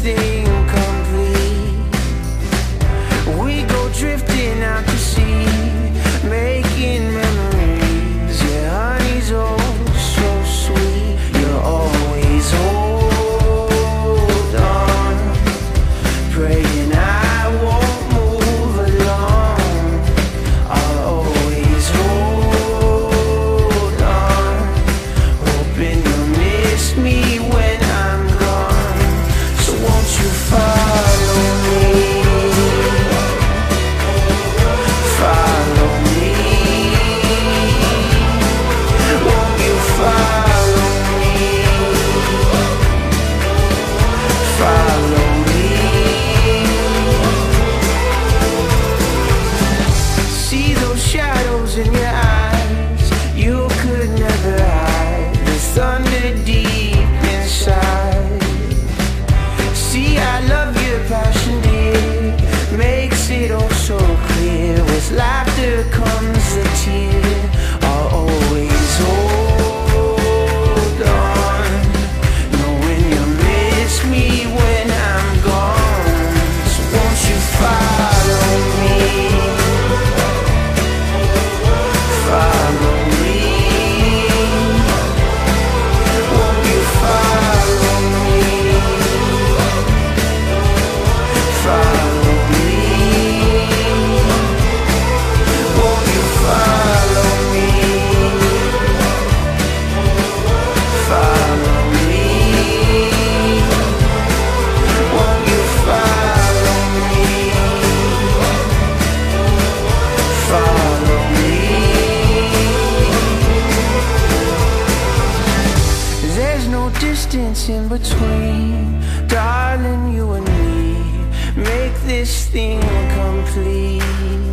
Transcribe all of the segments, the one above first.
thing complete. We go drifting out to sea, making memories. Yeah, honey's oh so sweet. You're always hold on, praying I won't move along. I'll always hold on, hoping you'll miss me when I'm gone. So won't you follow me? Follow me. Won't you follow me? Follow me. See those shadows in your eyes, you could never hide the thunder deep inside. See, I love your passion, dear, makes it all so clear. With laughter comes a tear. I'll always hold on, knowing you'll miss me when I'm gone. So won't you follow me? Follow me. Won't you follow me? Follow me. Won't you follow me? Follow me. Won't you follow me? Follow me. There's no distance in between, darling, you and me. Make this thing complete.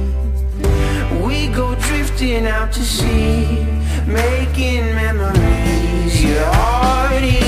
We go drifting out to sea, making memories. Your heart is